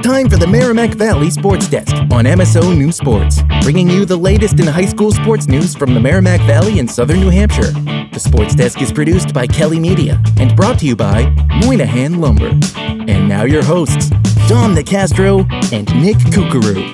time for the Merrimack Valley Sports Desk on MSO News Sports, bringing you the latest in high school sports news from the Merrimack Valley and Southern New Hampshire. The Sports Desk is produced by Kelly Media and brought to you by Moynihan Lumber. And now your hosts, Dom Nicastro and Nick Kukuru.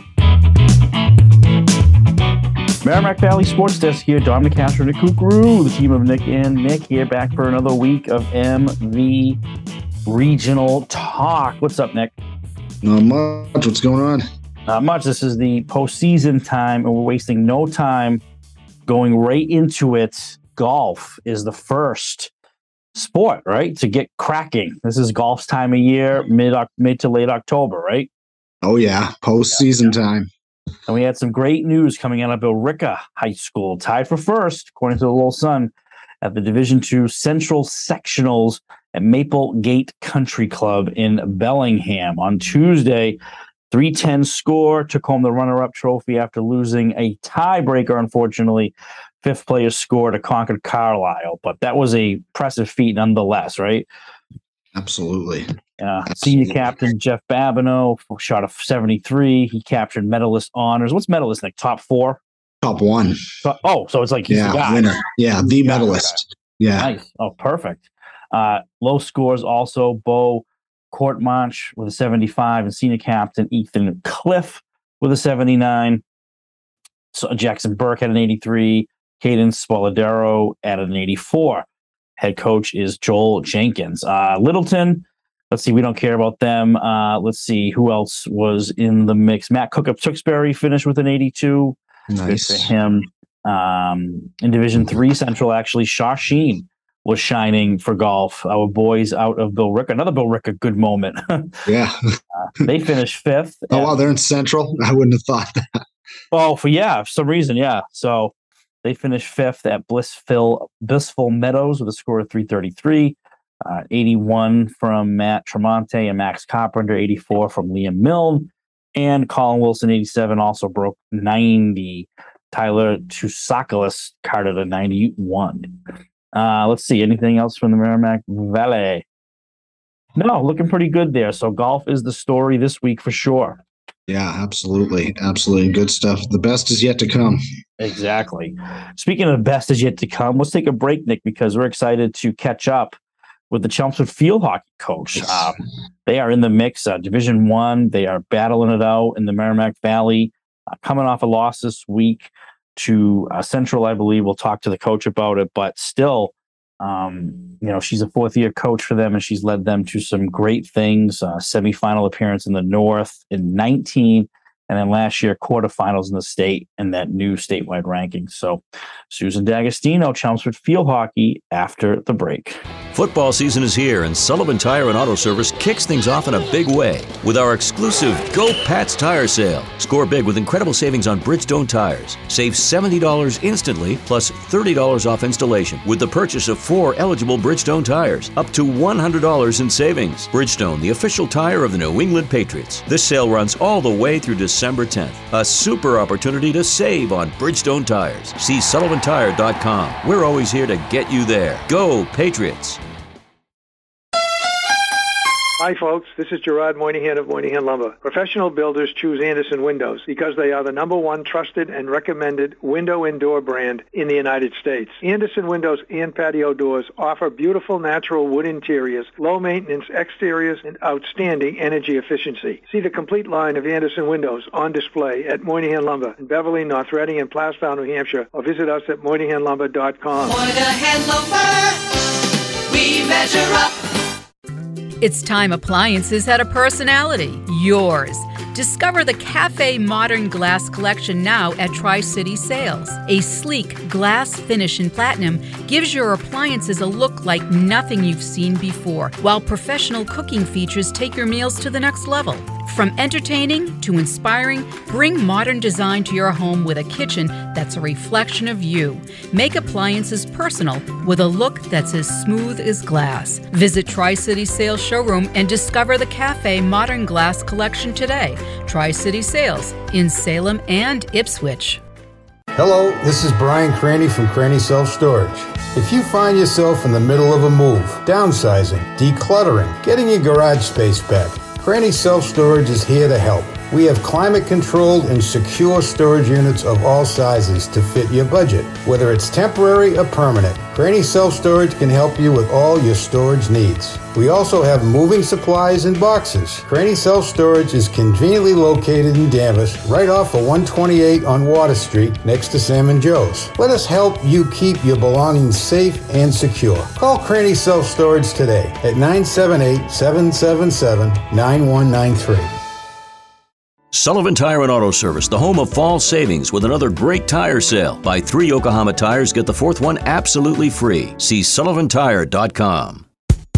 Merrimack Valley Sports Desk here, Dom Nicastro, Nick Kukuru, the team of Nick and Nick here, back for another week of MV Regional Talk. What's up, Nick? Not much. What's going on? Not much. This is the postseason time, and we're wasting no time going right into it. Golf is the first sport, right, to get cracking. This is golf's time of year, mid to late October, right? Oh, yeah. Postseason time. And we had some great news coming out of Billerica High School, tied for first, according to the Little Sun, at the Division II Central Sectionals at Maple Gate Country Club in Bellingham. On Tuesday, 310 score, took home the runner-up trophy after losing a tiebreaker, unfortunately. Fifth place score to Concord Carlisle, but that was a impressive feat nonetheless, right? Absolutely. Senior captain Jeff Babineau shot a 73. He captured medalist honors. What's medalist, Nick? Top four? Top one. So it's like he's the guy. Winner. Yeah, the medalist. Yeah. Nice. Oh, perfect. Low scores also, Bo Courtmanch with a 75 and senior captain Ethan Cliff with a 79. So Jackson Burke had an 83. Caden Spoladero added an 84. Head coach is Joel Jenkins. Littleton, let's see, we don't care about them. Let's see who else was in the mix. Matt Cook of Tewksbury finished with an 82. Nice. Good for him. In Division III Central, actually, Shawsheen was shining for golf. Our boys out of Billerica. Another Billerica good moment. Yeah. They finished fifth. Oh, wow, they're in Central? I wouldn't have thought that. Oh, for some reason, yeah. So they finished fifth at Blissful Meadows with a score of 333. 81 from Matt Tremonte and Max Carpenter, 84 from Liam Milne. And Colin Wilson, 87, also broke 90. Tyler Tusakalis carded a 91. Let's see, anything else from the Merrimack Valley? No, looking pretty good there. So golf is the story this week for sure. Yeah, absolutely. Absolutely. Good stuff. The best is yet to come. Exactly. Speaking of the best is yet to come, let's take a break, Nick, because we're excited to catch up with the Chelmsford Field Hockey coach. They are in the mix, Division I. They are battling it out in the Merrimack Valley, coming off a loss this week to Central, I believe. We'll talk to the coach about it, but still, she's a fourth-year coach for them, and she's led them to some great things. Semifinal appearance in the North in 19, and then last year, quarterfinals in the state and that new statewide ranking. So Susan D'Agostino, Chelmsford Field Hockey, after the break. Football season is here, and Sullivan Tire and Auto Service kicks things off in a big way with our exclusive Go Pats Tire Sale. Score big with incredible savings on Bridgestone tires. Save $70 instantly, plus $30 off installation with the purchase of 4 eligible Bridgestone tires. Up to $100 in savings. Bridgestone, the official tire of the New England Patriots. This sale runs all the way through December 10th. A super opportunity to save on Bridgestone tires. See sullivantire.com. We're always here to get you there. Go Patriots! Hi, folks. This is Gerard Moynihan of Moynihan Lumber. Professional builders choose Anderson Windows because they are the #1 trusted and recommended window and door brand in the United States. Anderson Windows and patio doors offer beautiful natural wood interiors, low maintenance exteriors, and outstanding energy efficiency. See the complete line of Anderson Windows on display at Moynihan Lumber in Beverly, North Reading, and Plastown, New Hampshire, or visit us at MoynihanLumber.com. Moynihan Lumber, we measure up. It's time appliances had a personality, yours. Discover the Cafe Modern Glass Collection now at Tri-City Sales. A sleek glass finish in platinum gives your appliances a look like nothing you've seen before, while professional cooking features take your meals to the next level. From entertaining to inspiring, bring modern design to your home with a kitchen that's a reflection of you. Make appliances personal with a look that's as smooth as glass. Visit Tri-City Sales Showroom and discover the Cafe Modern Glass Collection today. Tri-City Sales in Salem and Ipswich. Hello, this is Brian Cranny from Cranny Self Storage. If you find yourself in the middle of a move, downsizing, decluttering, getting your garage space back, Cranny Self Storage is here to help. We have climate-controlled and secure storage units of all sizes to fit your budget, whether it's temporary or permanent. Cranny Self Storage can help you with all your storage needs. We also have moving supplies and boxes. Cranny Self Storage is conveniently located in Danvers, right off of 128 on Water Street, next to Sam and Joe's. Let us help you keep your belongings safe and secure. Call Cranny Self Storage today at 978-777-9193. Sullivan Tire and Auto Service, the home of fall savings with another great tire sale. Buy 3 Yokohama tires, get the 4th one absolutely free. See sullivantire.com.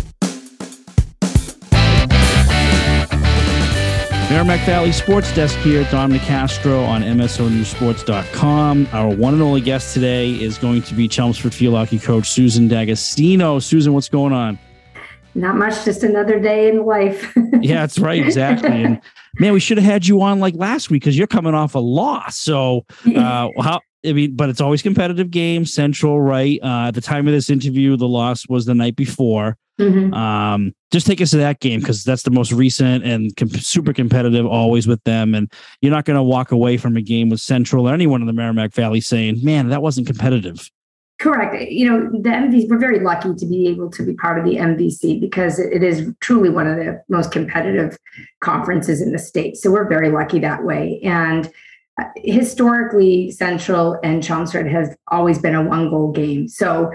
Merrimack Valley Sports Desk here, Dominic Castro on MSONewsports.com. Our one and only guest today is going to be Chelmsford field hockey coach Susan D'Agostino. Susan, what's going on? Not much, just another day in life. Yeah, that's right, exactly. And man, we should have had you on like last week because you're coming off a loss. So but it's always competitive games, Central, right? At the time of this interview, the loss was the night before. Mm-hmm. Just take us to that game because that's the most recent and super competitive always with them. And you're not going to walk away from a game with Central or anyone in the Merrimack Valley saying, man, that wasn't competitive. Correct. The MVC, we're very lucky to be able to be part of the MVC because it is truly one of the most competitive conferences in the state. So we're very lucky that way. And historically, Central and Chelmsford has always been a 1-goal game. So,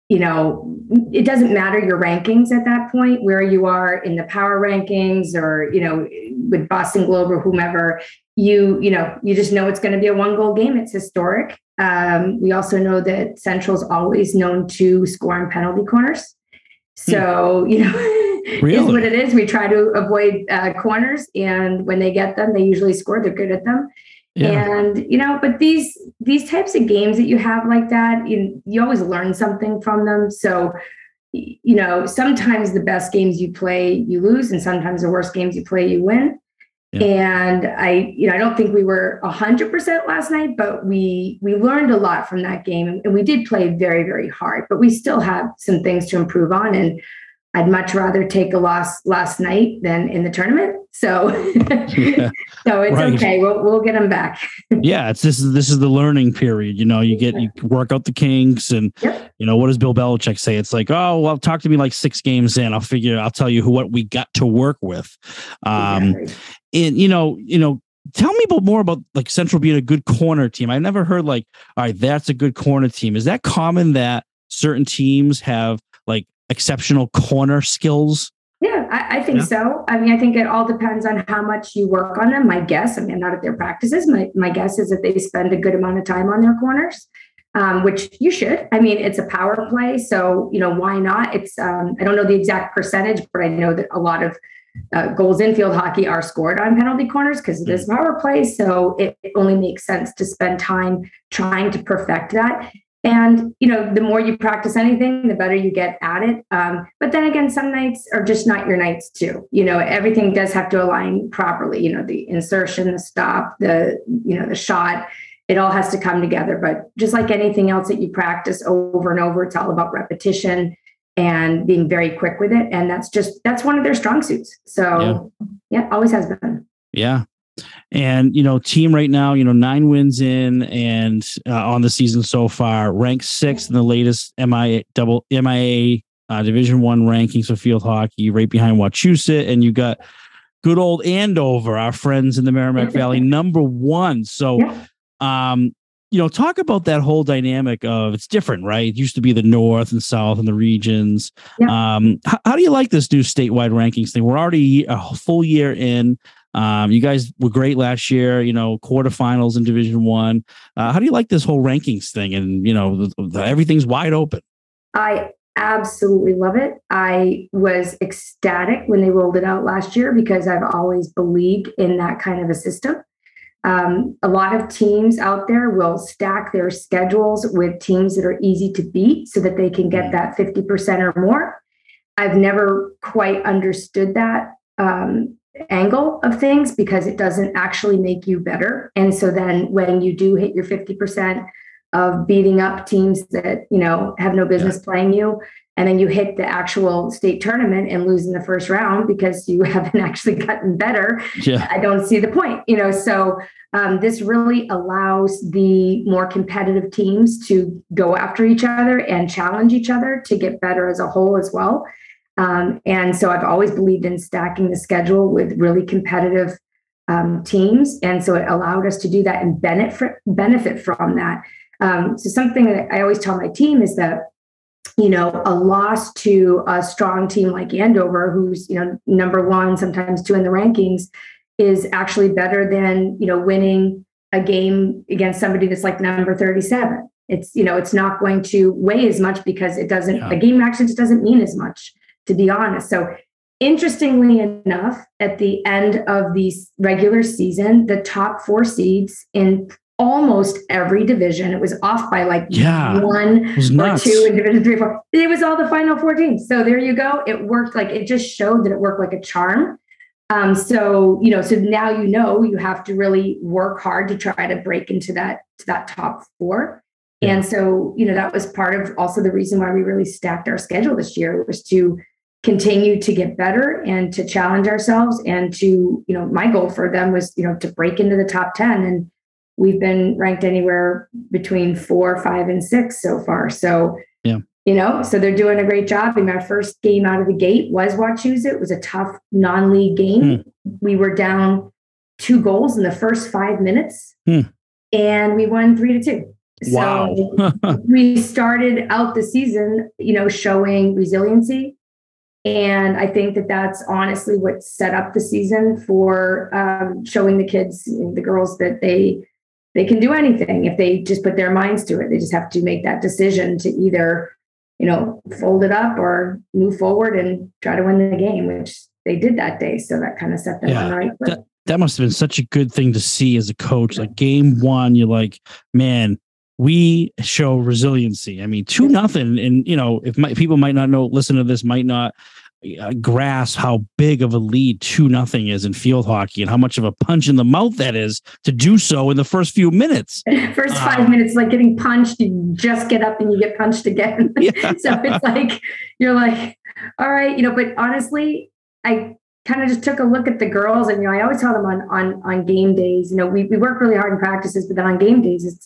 it doesn't matter your rankings at that point, where you are in the power rankings or, with Boston Globe or whomever, you just know it's going to be a 1-goal game. It's historic. We also know that Central's always known to score on penalty corners. So, Really? Is what it is. We try to avoid corners, and when they get them, they usually score. They're good at them. Yeah. And, but these types of games that you have like that, you always learn something from them. So, sometimes the best games you play, you lose, and sometimes the worst games you play, you win. Yeah. And I don't think we were 100% last night, but we learned a lot from that game, and we did play very, very hard, but we still have some things to improve on. And I'd much rather take a loss last night than in the tournament. So, so it's right. Okay. We'll get them back. Yeah. This is the learning period. You work out the kinks and, yep. What does Bill Belichick say? It's like, oh, well, talk to me like 6 games in. I'll tell you what we got to work with. Exactly. And, tell me more about like Central being a good corner team. I never heard like, all right, that's a good corner team. Is that common that certain teams have like exceptional corner skills? Yeah, I think so. I think it all depends on how much you work on them. My guess, I'm not at their practices. My guess is that they spend a good amount of time on their corners, which you should. It's a power play. So, why not? It's, I don't know the exact percentage, but I know that a lot of goals in field hockey are scored on penalty corners because it is power play. So it only makes sense to spend time trying to perfect that. And, the more you practice anything, the better you get at it. But then again, some nights are just not your nights too. Everything does have to align properly. The insertion, the stop, the shot, it all has to come together. But just like anything else that you practice over and over, it's all about repetition and being very quick with it. And that's one of their strong suits. So yeah, always has been. Yeah. And, team right now, 9 wins in and on the season so far, ranked 6th in the latest MIA Division I rankings for field hockey, right behind Wachusett. And you got good old Andover, our friends in the Merrimack Valley, number 1. So, talk about that whole dynamic of it's different, right? It used to be the North and South and the regions. Yeah. How do you like this new statewide rankings thing? We're already a full year in. You guys were great last year, quarterfinals in Division I. How do you like this whole rankings thing? And, everything's wide open. I absolutely love it. I was ecstatic when they rolled it out last year because I've always believed in that kind of a system. A lot of teams out there will stack their schedules with teams that are easy to beat so that they can get that 50% or more. I've never quite understood that angle of things because it doesn't actually make you better. And so then when you do hit your 50% of beating up teams that, have no business playing you, and then you hit the actual state tournament and lose in the first round because you haven't actually gotten better. Yeah. I don't see the point, so this really allows the more competitive teams to go after each other and challenge each other to get better as a whole as well. And so I've always believed in stacking the schedule with really competitive teams. And so it allowed us to do that and benefit from that. So something that I always tell my team is that, a loss to a strong team like Andover, who's, number one, sometimes two in the rankings, is actually better than, winning a game against somebody that's like number 37. It's, it's not going to weigh as much because it doesn't, the game actually just doesn't mean as much, to be honest. So interestingly enough, at the end of the regular season, the top 4 seeds in almost every division, it was off by like 1 or 2 in division 3 or 4. It was all the final 4 teams. So there you go. It worked it just showed that it worked like a charm. So now you have to really work hard to try to break into that top 4. Yeah. And so, that was part of also the reason why we really stacked our schedule this year, was to continue to get better and to challenge ourselves. And to, my goal for them was, to break into the top 10. And we've been ranked anywhere between 4, 5, and 6 so far. So, so they're doing a great job. And our first game out of the gate was Wachusett. It was a tough non-league game. We were down 2 goals in the first 5 minutes, and we won 3-2. Wow. So we started out the season, showing resiliency. And I think that that's honestly what set up the season for showing the kids, the girls, that they can do anything if they just put their minds to it. They just have to make that decision to either, fold it up or move forward and try to win the game, which they did that day. So that kind of set them on the right foot. That must have been such a good thing to see as a coach. Like game 1, you're like, man, we show resiliency. I mean, 2-0. And, if people might not know, listen to this, might not grasp how big of a lead 2-0 is in field hockey and how much of a punch in the mouth that is to do so in the first few minutes. First 5 minutes, like getting punched, you just get up and you get punched again. Yeah. So it's like, you're like, all right, but honestly, I kind of just took a look at the girls, and, I always tell them on game days, we work really hard in practices, but then on game days,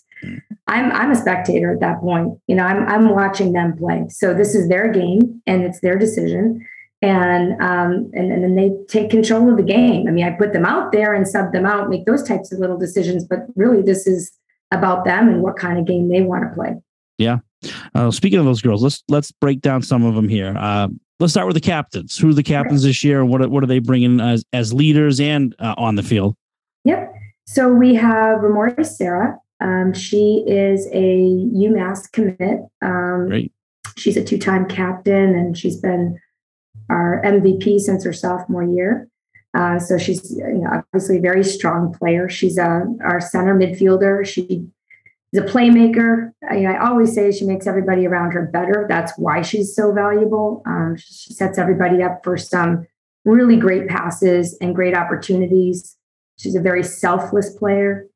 I'm a spectator at that point. I'm watching them play. So this is their game and it's their decision. And then they take control of the game. I mean, I put them out there and sub them out, make those types of little decisions, but really this is about them and what kind of game they want to play. Yeah. Speaking of those girls, let's break down some of them here. Let's start with the captains. Who are the captains this year, and what are they bringing as leaders and on the field? Yep. So we have Ramori Sarah. She is a UMass commit. Great. She's a 2-time captain, and she's been our MVP since her sophomore year. So she's obviously a very strong player. She's our center midfielder. She is a playmaker. I always say she makes everybody around her better. That's why she's so valuable. She sets everybody up for some really great passes and great opportunities. She's a very selfless player.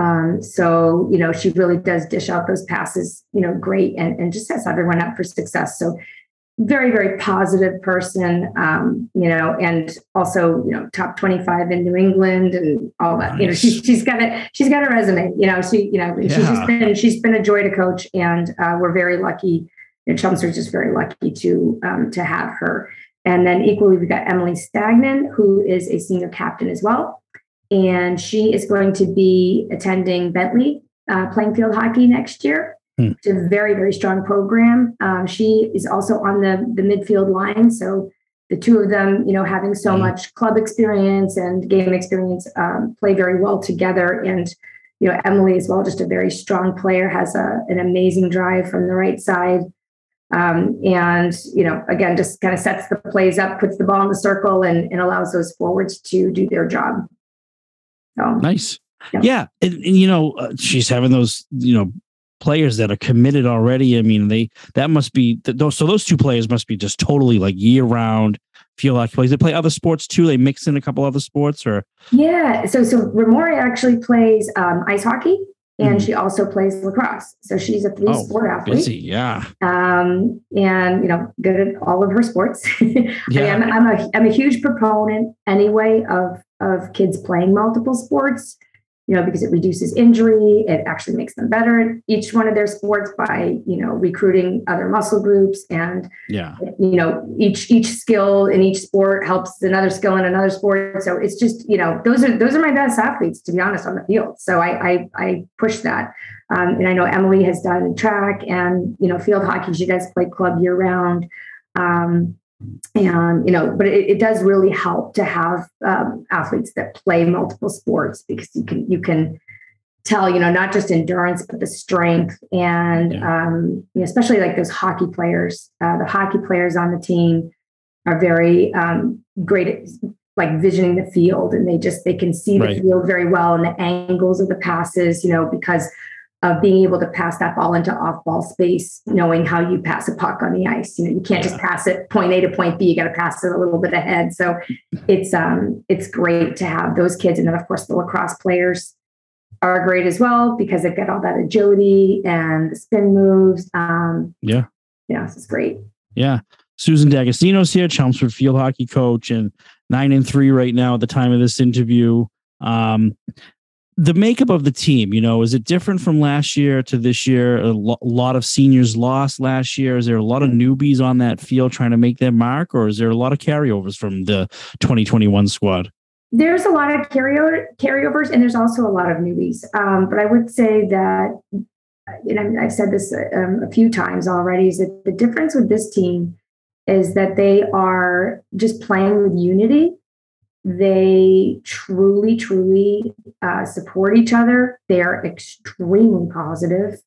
So she really does dish out those passes, great, and just sets everyone up for success. So very, very positive person, and also, top 25 in New England and all that. Nice. She's got a resume. She's been a joy to coach, and we're very lucky. Chelmsford's just very lucky to have her. And then equally, we've got Emily Stagnan, who is a senior captain as well, and she is going to be attending Bentley playing field hockey next year. It's a very, very strong program. She is also on the midfield line. So the two of them, having so much club experience and game experience, play very well together. And, Emily as well, just a very strong player, has an amazing drive from the right side. And, again, just kind of sets the plays up, puts the ball in the circle, and allows those forwards to do their job. So, nice. Yeah. And she's having those, players that are committed already. I mean, that must be those 2 players must be just totally like year-round field hockey players. They play other sports too. They mix in a couple other sports, or yeah. So Ramori actually plays ice hockey. and she also plays lacrosse. So she's a 3-sport athlete. Busy, yeah. And good at all of her sports. Yeah. I'm a huge proponent anyway of kids playing multiple sports, because it reduces injury. It actually makes them better at each one of their sports by, recruiting other muscle groups, and, each skill in each sport helps another skill in another sport. So it's just, those are my best athletes, to be honest, on the field. So I push that. And I know Emily has done track and, field hockey. She does play club year round. But it does really help to have athletes that play multiple sports, because you can tell, not just endurance, but the strength, and especially like those hockey players. The hockey players on the team are very great at like visioning the field, and they can see the field very well, and the angles of the passes, because of being able to pass that ball into off-ball space, knowing how you pass a puck on the ice. You can't just pass it point A to point B. You got to pass it a little bit ahead. So it's great to have those kids. And then, of course, the lacrosse players are great as well, because they've got all that agility and the spin moves. So it's great. Yeah. Susan D'Agostino's here, Chelmsford field hockey coach, and 9-3 right now at the time of this interview. The makeup of the team, is it different from last year to this year? A lot of seniors lost last year. Is there a lot of newbies on that field trying to make their mark, or is there a lot of carryovers from the 2021 squad? There's a lot of carryovers, and there's also a lot of newbies. But I would say that, I've said this a few times already, is that the difference with this team is that they are just playing with unity. They truly, truly support each other. They are extremely positive.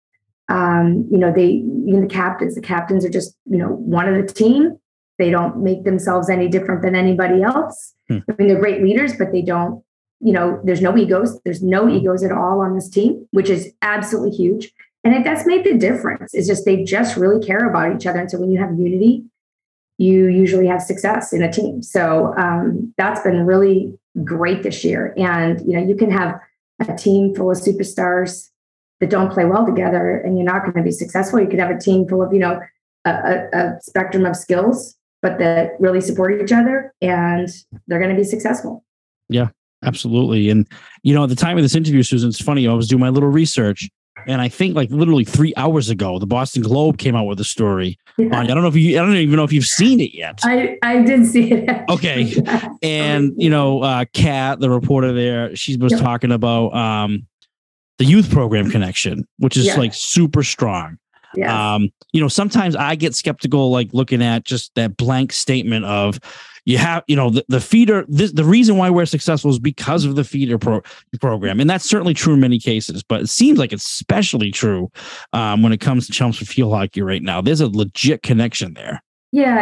The captains are just, one of the team. They don't make themselves any different than anybody else. I mean, they're great leaders, but they don't, there's no egos. There's no egos at all on this team, which is absolutely huge. And that's made the difference. It's just, they just really care about each other. And so when you have unity, you usually have success in a team. So that's been really great this year. And, you can have a team full of superstars that don't play well together, and you're not going to be successful. You could have a team full of, a spectrum of skills, but that really support each other, and they're going to be successful. Yeah, absolutely. And, at the time of this interview, Susan, it's funny, I was doing my little research, and I think like literally 3 hours ago, the Boston Globe came out with a story. Yeah. I don't even know if you've seen it yet. I did see it. Actually. Okay. And, Kat, the reporter there, she was talking about the youth program connection, which is like super strong. Yeah. Sometimes I get skeptical, like looking at just that blank statement of, you have, the feeder, the reason why we're successful is because of the feeder program. And that's certainly true in many cases, but it seems like it's especially true when it comes to Chelmsford field hockey right now. There's a legit connection there. Yeah.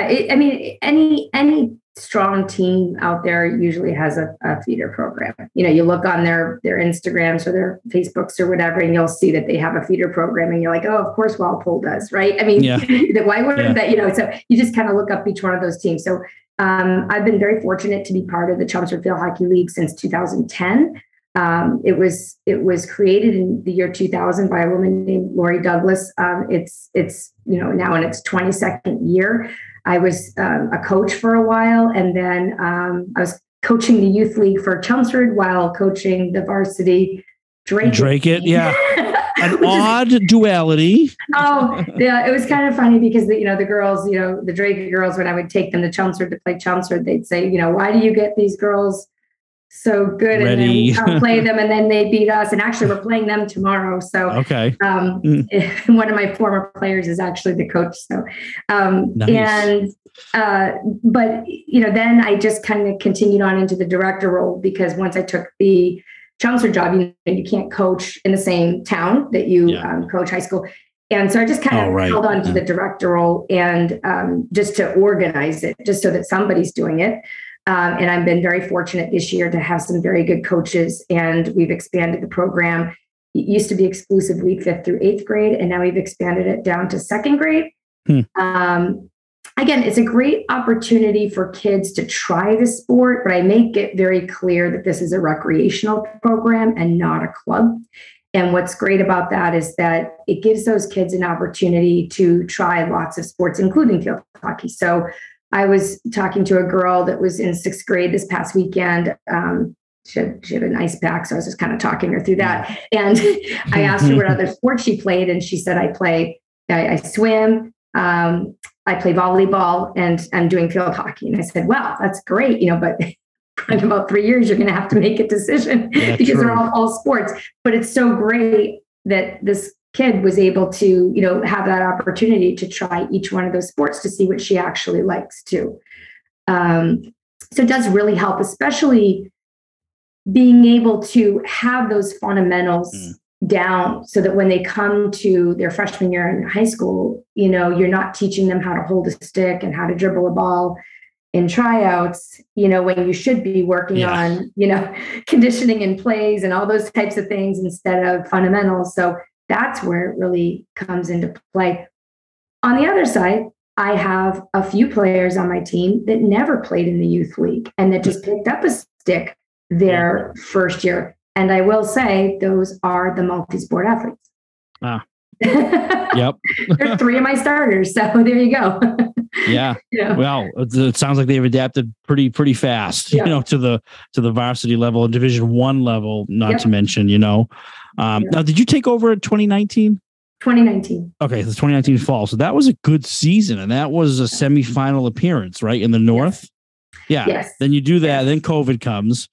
Any strong team out there usually has a feeder program. You look on their Instagrams or their Facebooks or whatever, and you'll see that they have a feeder program, and you're like, oh, of course Walpole does, right? I mean, why wouldn't that, so you just kind of look up each one of those teams. So I've been very fortunate to be part of the Chelmsford Field Hockey League since 2010. It was created in the year 2000 by a woman named Lori Douglas. It's now in its 22nd year. I was a coach for a while, and then I was coaching the youth league for Chelmsford while coaching the varsity Drake it. Yeah. An odd duality. Oh, yeah. It was kind of funny because the girls, the Drake girls, when I would take them to Chelmsford to play Chelmsford, they'd say, why do you get these girls so good? Ready. And then I'll play them, and then they beat us. And actually, we're playing them tomorrow. So okay. One of my former players is actually the coach. So, nice. But then I just kind of continued on into the director role, because once I took the Chelmsford job, you can't coach in the same town that you coach high school. And so I just kind of held on to the director role, and just to organize it, just so that somebody's doing it. And I've been very fortunate this year to have some very good coaches, and we've expanded the program. It used to be exclusively 5th through 8th grade, and now we've expanded it down to 2nd grade. Again, it's a great opportunity for kids to try the sport, but I make it very clear that this is a recreational program and not a club. And what's great about that is that it gives those kids an opportunity to try lots of sports, including field hockey. So I was talking to a girl that was in 6th grade this past weekend. She had an ice pack, so I was just kind of talking her through that. And I asked her what other sports she played, and she said, I swim, I play volleyball, and I'm doing field hockey. And I said, wow, that's great, but in about 3 years, you're going to have to make a decision because they're all sports. But it's so great that this kid was able to, have that opportunity to try each one of those sports to see what she actually likes too. So it does really help, especially being able to have those fundamentals down so that when they come to their freshman year in high school, you're not teaching them how to hold a stick and how to dribble a ball in tryouts, when you should be working on, conditioning and plays and all those types of things instead of fundamentals. So that's where it really comes into play. On the other side, I have a few players on my team that never played in the youth league and that just picked up a stick their first year. And I will say those are the multi-sport athletes. Yep. There's 3 of my starters. So there you go. Yeah. Well, it sounds like they've adapted pretty fast, to the varsity level and Division I level, not to mention, Now, did you take over in 2019? 2019. Okay, the 2019 fall. So that was a good season, and that was a semifinal appearance, right, in the North? Yeah. Yes. Then you do that. Then COVID comes,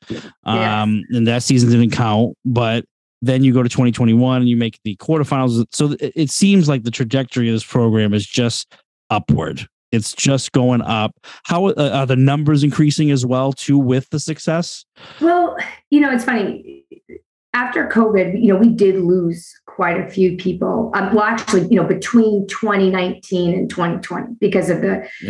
and that season didn't count. But then you go to 2021 and you make the quarterfinals. So it seems like the trajectory of this program is just upward. It's just going up. How are the numbers increasing as well too with the success? Well, it's funny. After COVID, we did lose quite a few people. Between 2019 and 2020 because of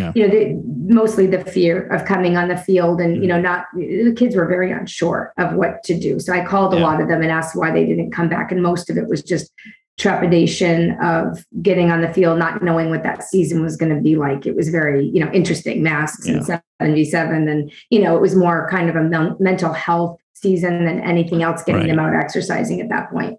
mostly the fear of coming on the field and, the kids were very unsure of what to do. So I called a lot of them and asked why they didn't come back. And most of it was just trepidation of getting on the field, not knowing what that season was going to be like. It was very, interesting, masks and 77. And, it was more kind of a mental health season than anything else, getting them out exercising at that point.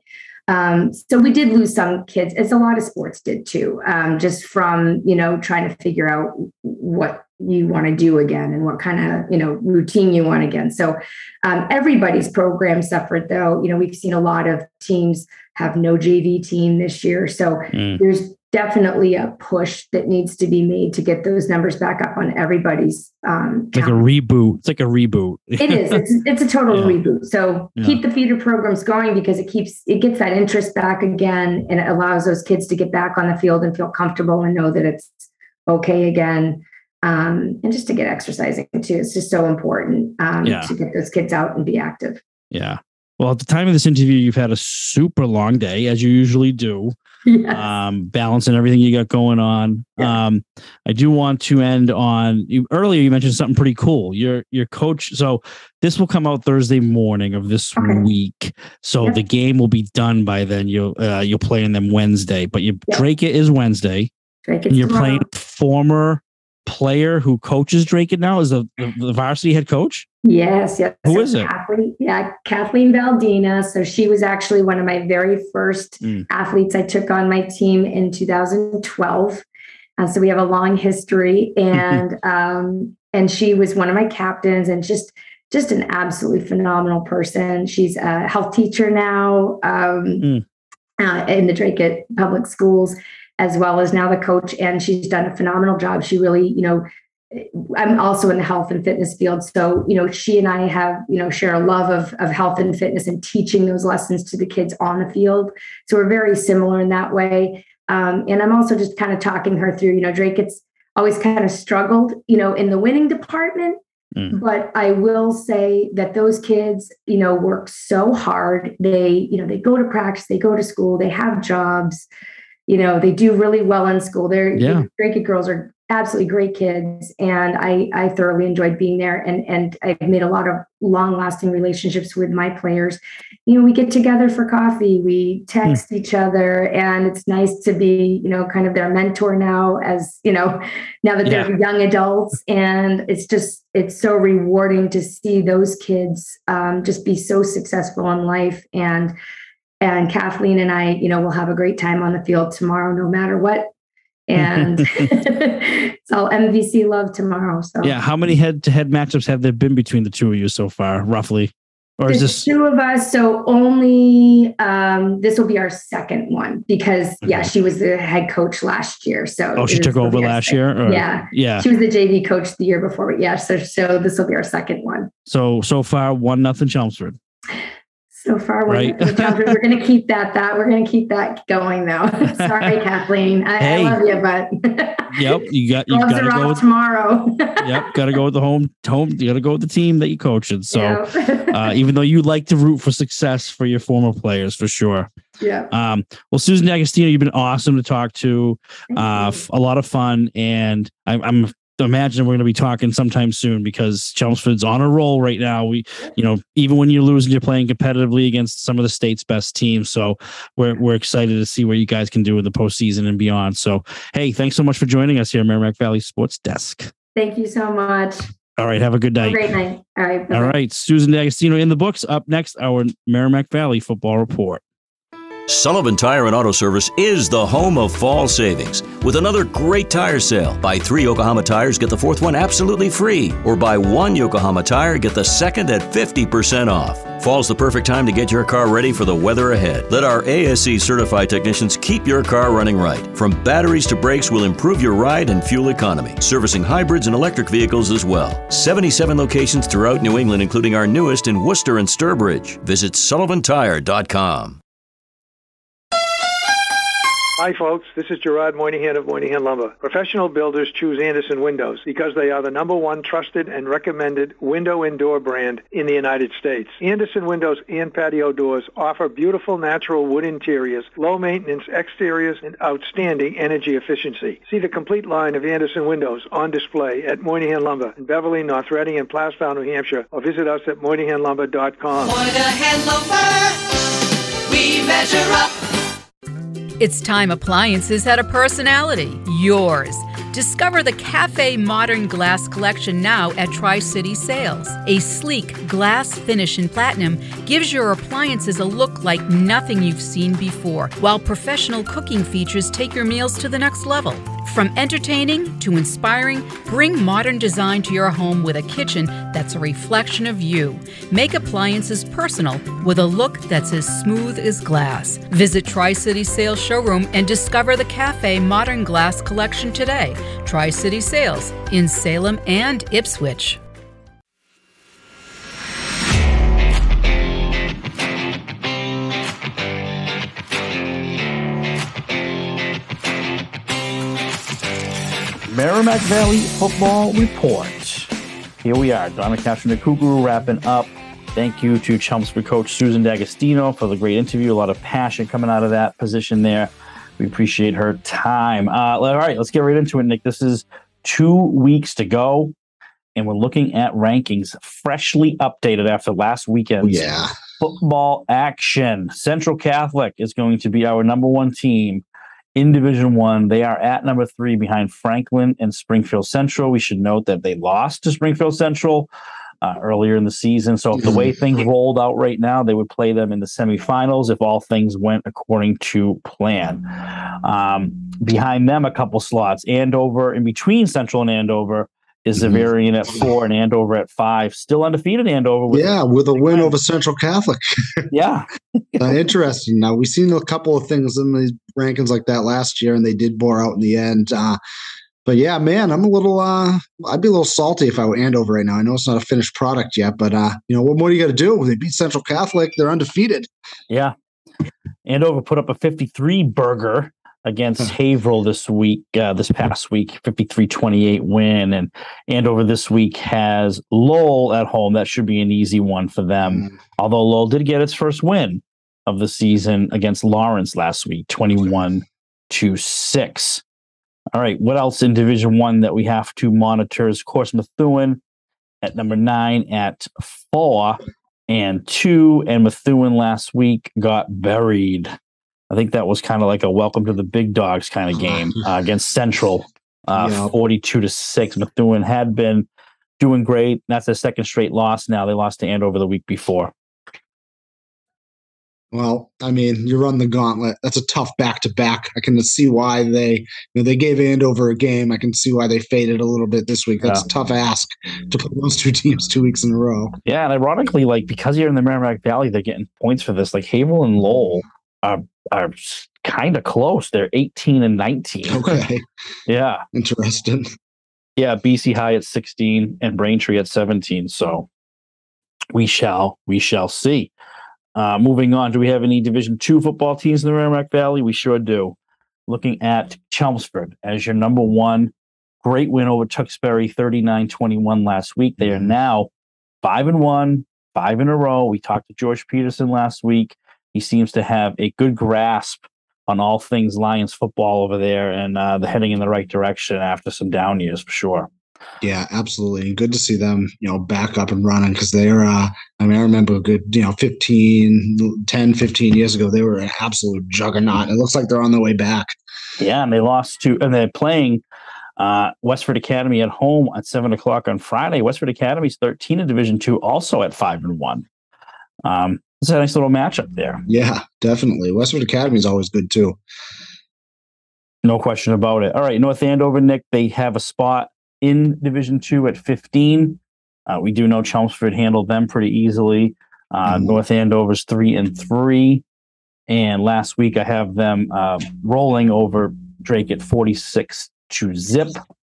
So we did lose some kids, as a lot of sports did too, just from, trying to figure out what you want to do again and what kind of, routine you want again. So everybody's program suffered though. We've seen a lot of teams have no JV team this year. So there's definitely a push that needs to be made to get those numbers back up on everybody's like a reboot. It's like a reboot. It is. It's a total reboot. So keep the feeder programs going because it gets that interest back again, and it allows those kids to get back on the field and feel comfortable and know that it's okay again. And just to get exercising too. It's just so important to get those kids out and be active. Yeah. Well, at the time of this interview, you've had a super long day, as you usually do. Yes. Balancing everything you got going on. Yeah. I do want to end on earlier. You mentioned something pretty cool. Your coach. So this will come out Thursday morning of this week. So the game will be done by then. You'll play in them Wednesday, but Drake it is Wednesday. And you're playing former player who coaches Drake it now is the varsity head coach. Yes. Who is it? Kathleen Valdina. So she was actually one of my very first athletes I took on my team in 2012. So we have a long history, and she was one of my captains, and just an absolutely phenomenal person. She's a health teacher now in the Drake Public Schools, as well as now the coach, and she's done a phenomenal job. She really, I'm also in the health and fitness field. So, she and I have, share a love of health and fitness and teaching those lessons to the kids on the field. So we're very similar in that way. And I'm also just kind of talking her through, Drake, it's always kind of struggled, in the winning department. But I will say that those kids, work so hard. They go to practice, they go to school, they have jobs, they do really well in school. Drake girls are absolutely great kids. And I thoroughly enjoyed being there. And I've made a lot of long lasting relationships with my players. We get together for coffee, we text each other, and it's nice to be, kind of their mentor now now that they're young adults. And it's so rewarding to see those kids just be so successful in life. And And Kathleen and I, will have a great time on the field tomorrow, no matter what. And it's all MVC love tomorrow. So yeah, how many head-to-head matchups have there been between the two of you so far, roughly? Or is this two of us? So only this will be our second one because she was the head coach last year. So she took over last year. Or? Yeah. She was the JV coach the year before. Yeah. So this will be our second one. So far 1-0 Chelmsford. So far, right. We're going to keep that. We're going to keep that going, though. Sorry, Kathleen. I love you, but yep, you got to go with, tomorrow. Yep, got to go with the home. You got to go with the team that you coaching. So, even though you like to root for success for your former players, for sure. Yeah. Well, Susan D'Agostino, you've been awesome to talk to. A lot of fun, and I'm imagine we're going to be talking sometime soon because Chelmsford's on a roll right now. We, even when you're losing, you're playing competitively against some of the state's best teams. So we're excited to see what you guys can do in the postseason and beyond. So, hey, thanks so much for joining us here at Merrimack Valley Sports Desk. Thank you so much. All right. Have a good night. Have a great night. All right. Bye-bye. All right. Susan D'Agostino in the books. Up next, our Merrimack Valley football report. Sullivan Tire and Auto Service is the home of fall savings with another great tire sale. Buy 3 Yokohama tires, get the 4th one absolutely free. Or buy 1 Yokohama tire, get the 2nd at 50% off. Fall's the perfect time to get your car ready for the weather ahead. Let our ASE certified technicians keep your car running right. From batteries to brakes, will improve your ride and fuel economy. Servicing hybrids and electric vehicles as well. 77 locations throughout New England, including our newest in Worcester and Sturbridge. Visit sullivantire.com. Hi, folks. This is Gerard Moynihan of Moynihan Lumber. Professional builders choose Andersen Windows because they are the #1 trusted and recommended window and door brand in the United States. Andersen Windows and patio doors offer beautiful natural wood interiors, low maintenance exteriors, and outstanding energy efficiency. See the complete line of Andersen Windows on display at Moynihan Lumber in Beverly, North Reading, and Plastown, New Hampshire, or visit us at MoynihanLumber.com. Moynihan Lumber, we measure up. It's time appliances had a personality, yours. Discover the Cafe Modern Glass Collection now at Tri-City Sales. A sleek glass finish in platinum gives your appliances a look like nothing you've seen before, while professional cooking features take your meals to the next level. From entertaining to inspiring, bring modern design to your home with a kitchen that's a reflection of you. Make appliances personal with a look that's as smooth as glass. Visit Tri-City Sales Showroom and discover the Cafe Modern Glass Collection today. Tri-City Sales in Salem and Ipswich. Merrimack Valley Football Report. Here we are, Donna Kachner-Kuguru wrapping up. Thank you to Chelmsford coach Susan D'Agostino for the great interview. A lot of passion coming out of that position there. We appreciate her time. All right, let's get right into it, Nick. This is 2 weeks to go, and we're looking at rankings freshly updated after last weekend's football action. Central Catholic is going to be our #1 team in Division I. They are at #3 behind Franklin and Springfield Central. We should note that they lost to Springfield Central earlier in the season. So if the way things rolled out right now, they would play them in the semifinals if all things went according to plan. Behind them, a couple slots. Andover, in between Central and Andover, is Xaverian at 4 and Andover at 5. Still undefeated, Andover. With a win over Central Catholic. Yeah. Interesting. Now, we've seen a couple of things in these rankings like that last year, and they did bore out in the end. But yeah, man, I'm a little, I'd be a little salty if I were Andover right now. I know it's not a finished product yet, but, what more do you got to do? They beat Central Catholic. They're undefeated. Yeah. Andover put up a 53 burger against Haverhill this past week, 53-28 win. And Andover this week has Lowell at home. That should be an easy one for them. Although Lowell did get its first win of the season against Lawrence last week, 21-6. All right, what else in Division I that we have to monitor is, of course, Methuen at #9 at 4-2, and Methuen last week got buried. I think that was kind of like a welcome to the big dogs kind of game against Central, 42-6. Methuen had been doing great. That's their second straight loss now. They lost to Andover the week before. Well, I mean, you run the gauntlet. That's a tough back-to-back. I can see why they gave Andover a game. I can see why they faded a little bit this week. That's a tough ask to play those two teams 2 weeks in a row. Yeah, and ironically, like because you're in the Merrimack Valley, they're getting points for this. Like Haverhill and Lowell are kind of close. They're 18 and 19. Okay. Yeah. Interesting. Yeah, BC High at 16 and Braintree at 17. So we shall see. Moving on, do we have any Division II football teams in the Merrimack Valley? We sure do. Looking at Chelmsford as your number one. Great win over Tewksbury, 39-21 last week. They are now 5-1, 5 in a row. We talked to George Peterson last week. He seems to have a good grasp on all things Lions football over there, and they're heading in the right direction after some down years for sure. Yeah, absolutely. And good to see them, back up and running because they're, I remember a good, 10, 15 years ago, they were an absolute juggernaut. It looks like they're on their way back. Yeah, and they're playing Westford Academy at home at 7:00 on Friday. Westford Academy's 13 in Division II, also at 5-1. It's a nice little matchup there. Yeah, definitely. Westford Academy is always good too. No question about it. All right, North Andover, Nick, they have a spot in Division II at 15. We do know Chelmsford handled them pretty easily. North Andover's 3-3. And last week I have them rolling over Drake at 46-0.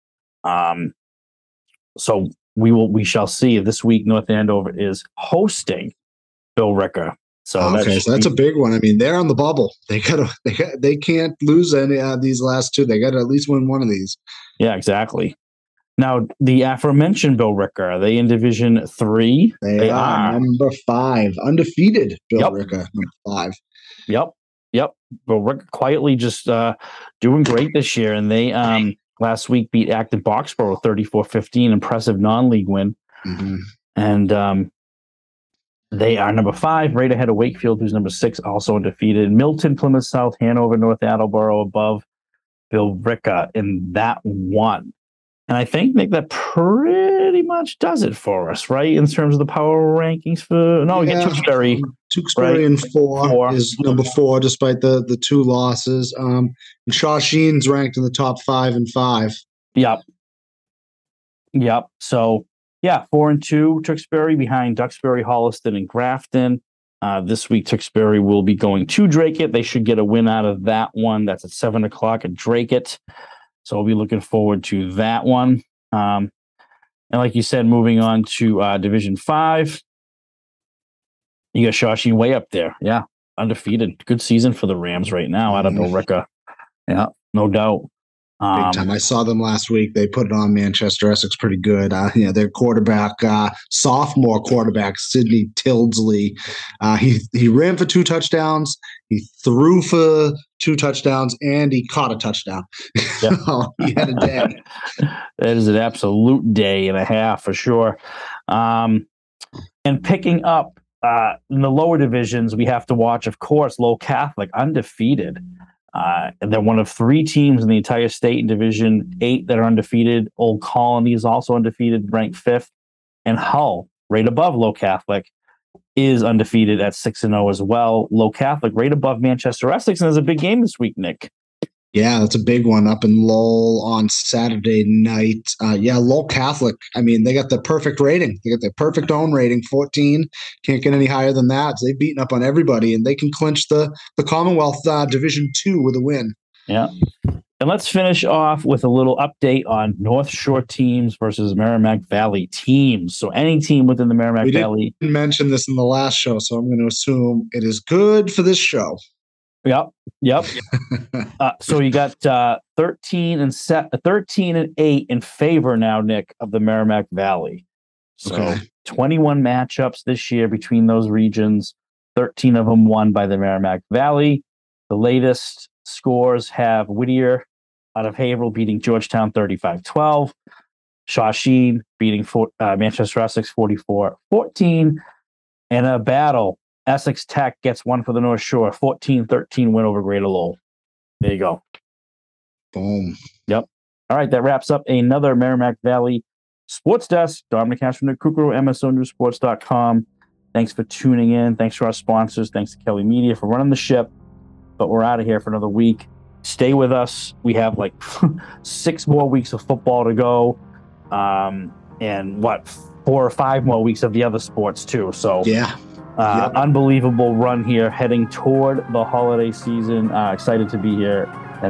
So we shall see. This week North Andover is hosting Bill Ricker. So that's a big one. I mean, they're on the bubble. They can't lose any of these last two. They got to at least win one of these. Yeah, exactly. Now, the aforementioned Bill Ricker, are they in Division III? They are number 5, undefeated. Bill Ricker, number 5. Yep. Bill Ricker quietly just doing great this year, and they last week beat Acton Boxborough 34-15, impressive non-league win. Mm-hmm. And they are number 5, right ahead of Wakefield, who's number 6, also undefeated. Milton, Plymouth South, Hanover, North Attleboro above Bill Ricker in that one. And I think, Nick, that pretty much does it for us, right? In terms of the power rankings we get Tewksbury. Tewksbury right? in 4 is number 4, despite the 2 losses. And Shawsheen's ranked in the top 5 and 5. Yep. So, 4-2, Tewksbury behind Duxbury, Holliston, and Grafton. This week, Tewksbury will be going to Drake-it. They should get a win out of that one. That's at 7:00 at Drake-it. So we'll be looking forward to that one. And like you said, moving on to Division 5, you got Shawsheen way up there. Yeah, undefeated. Good season for the Rams right now out of Bill Ricker. Yeah, no doubt. Big time. I saw them last week. They put it on Manchester Essex pretty good. Their quarterback, sophomore quarterback, Sidney Tildesley, he ran for 2 touchdowns. He threw for 2 touchdowns, and he caught a touchdown. Yeah. He had a day. That is an absolute day and a half for sure. And picking up in the lower divisions, we have to watch, of course, Lowell Catholic, undefeated. And they're one of 3 teams in the entire state in Division 8 that are undefeated. Old Colony is also undefeated, ranked 5th. And Hull, right above Lowell Catholic, is undefeated at 6-0 as well. Lowell Catholic, right above Manchester Essex. And there's a big game this week, Nick. Yeah, that's a big one up in Lowell on Saturday night. Lowell Catholic, I mean, they got the perfect rating. They got the perfect own rating, 14. Can't get any higher than that. So they've beaten up on everybody, and they can clinch the Commonwealth Division 2 with a win. Yeah. And let's finish off with a little update on North Shore teams versus Merrimack Valley teams. So any team within the Merrimack Valley. We didn't mention this in the last show, so I'm going to assume it is good for this show. Yep. So you got 13 and 8 in favor now, Nick, of the Merrimack Valley. So 21 matchups this year between those regions, 13 of them won by the Merrimack Valley. The latest scores have Whittier out of Haverhill beating Georgetown 35-12, Shawsheen beating Manchester Essex 44-14, and a battle. Essex Tech gets one for the North Shore, 14-13 win over Greater Lowell. There you go. Boom. Yep. All right, that wraps up another Merrimack Valley Sports Desk. Dominic Cash from Nick Kukro, MSONewsports.com. Thanks for tuning in. Thanks to our sponsors. Thanks to Kelly Media for running the ship. But we're out of here for another week. Stay with us. We have like 6 more weeks of football to go. And 4 or 5 more weeks of the other sports too. So unbelievable run here heading toward the holiday season. Excited to be here at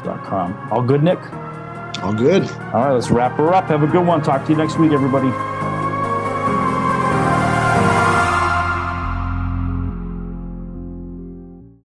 MSONewsports.com. All good, Nick? All good. All right, let's wrap her up. Have a good one. Talk to you next week, everybody.